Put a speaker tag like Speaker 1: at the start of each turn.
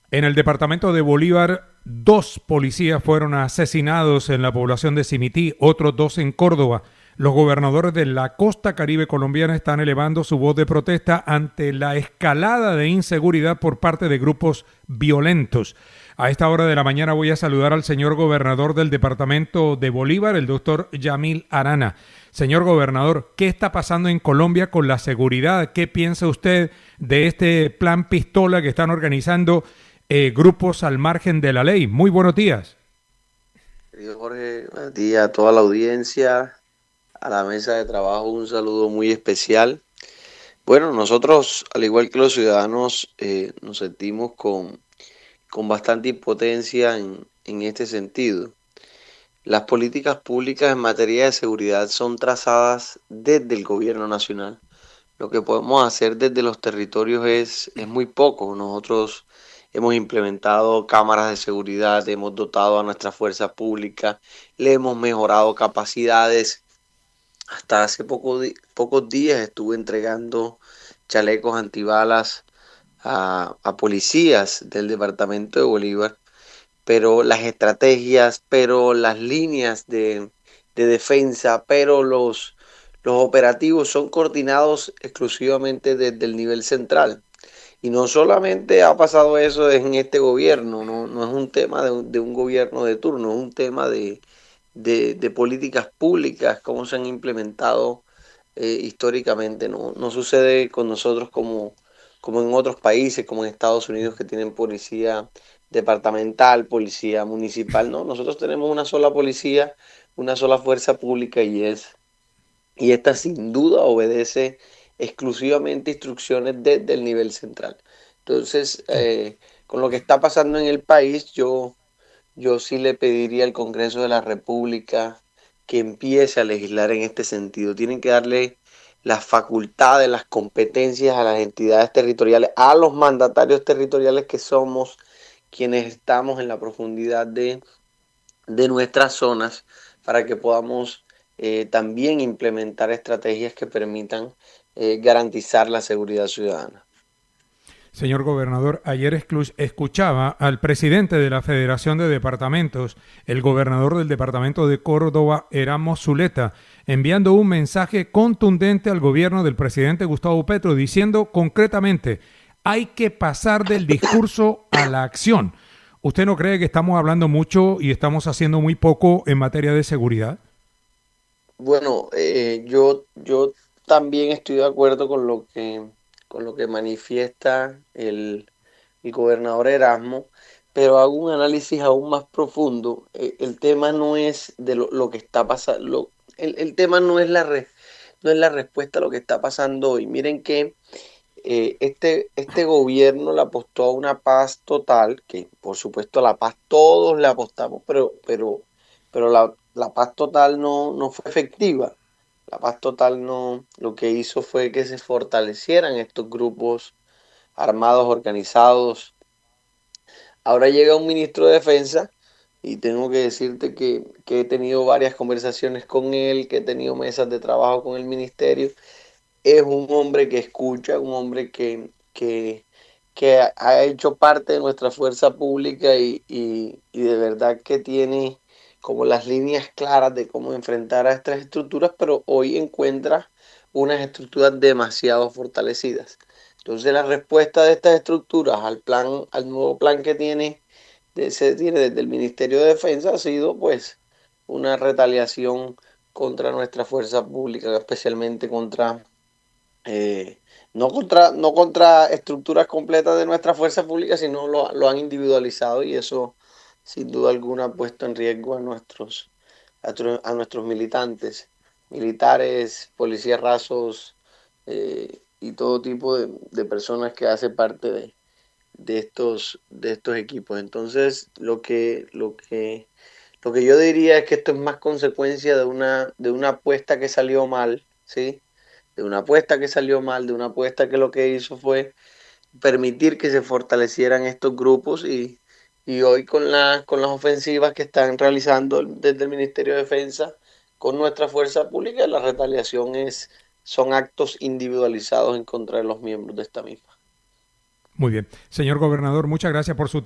Speaker 1: En el departamento de Bolívar, 2 policías fueron asesinados en la población de Simití, otros 2 en Córdoba. Los gobernadores de la costa caribe colombiana están elevando su voz de protesta ante la escalada de inseguridad por parte de grupos violentos. A esta hora de la mañana voy a saludar al señor gobernador del departamento de Bolívar, el doctor Yamil Arana. Señor gobernador, ¿qué está pasando en Colombia con la seguridad? ¿Qué piensa usted de este plan pistola que están organizando grupos al margen de la ley? Muy buenos días.
Speaker 2: Querido Jorge, a ti, a toda la audiencia, a la mesa de trabajo, un saludo muy especial. Bueno, nosotros, al igual que los ciudadanos, nos sentimos con bastante impotencia en este sentido. Las políticas públicas en materia de seguridad son trazadas desde el gobierno nacional. Lo que podemos hacer desde los territorios es muy poco. Nosotros hemos implementado cámaras de seguridad, hemos dotado a nuestra fuerza pública, le hemos mejorado capacidades. Hasta hace pocos días estuve entregando chalecos antibalas a policías del departamento de Bolívar, pero las estrategias, pero las líneas de defensa, pero los operativos son coordinados exclusivamente desde el nivel central. Y no solamente ha pasado eso en este gobierno, no es un tema de un gobierno de turno, es un tema de políticas públicas, cómo se han implementado históricamente. No sucede con nosotros como en otros países, como en Estados Unidos, que tienen policía departamental, policía municipal. No, nosotros tenemos una sola policía, una sola fuerza pública y esta sin duda obedece exclusivamente instrucciones desde el nivel central. Entonces, con lo que está pasando en el país, yo sí le pediría al Congreso de la República que empiece a legislar en este sentido. Tienen que darle las facultades, las competencias a las entidades territoriales, a los mandatarios territoriales que somos quienes estamos en la profundidad de nuestras zonas para que podamos también implementar estrategias que permitan garantizar la seguridad ciudadana.
Speaker 1: Señor gobernador, ayer escuchaba al presidente de la Federación de Departamentos, el gobernador del departamento de Córdoba, Erasmo Zuleta, enviando un mensaje contundente al gobierno del presidente Gustavo Petro, diciendo concretamente, hay que pasar del discurso a la acción. ¿Usted no cree que estamos hablando mucho y estamos haciendo muy poco en materia de seguridad?
Speaker 2: Bueno, yo también estoy de acuerdo con lo que manifiesta el gobernador Erasmo, pero hago un análisis aún más profundo. El tema no es de lo que está pasando, el tema no es no es la respuesta a lo que está pasando hoy. Miren que este gobierno le apostó a una paz total, que por supuesto a la paz todos le apostamos, pero la paz total no fue efectiva. La paz total no, lo que hizo fue que se fortalecieran estos grupos armados organizados. Ahora llega un ministro de defensa y tengo que decirte que he tenido varias conversaciones con él, que he tenido mesas de trabajo con el ministerio. Es un hombre que escucha, un hombre que ha hecho parte de nuestra fuerza pública y de verdad que tiene como las líneas claras de cómo enfrentar a estas estructuras, pero hoy encuentra unas estructuras demasiado fortalecidas. Entonces la respuesta de estas estructuras al nuevo plan que se tiene desde el Ministerio de Defensa ha sido pues una retaliación contra nuestra fuerza pública, especialmente contra no contra estructuras completas de nuestra fuerza pública, sino lo han individualizado y eso sin duda alguna ha puesto en riesgo a nuestros militantes, militares, policías rasos y todo tipo de personas que hacen parte de estos equipos. Entonces, lo que yo diría es que esto es más consecuencia de una apuesta que salió mal, ¿sí? De una apuesta que salió mal, de una apuesta que lo que hizo fue permitir que se fortalecieran estos grupos y hoy con las ofensivas que están realizando desde el Ministerio de Defensa con nuestra fuerza pública, la retaliación son actos individualizados en contra de los miembros de esta misma.
Speaker 1: Muy bien. Señor gobernador, muchas gracias por su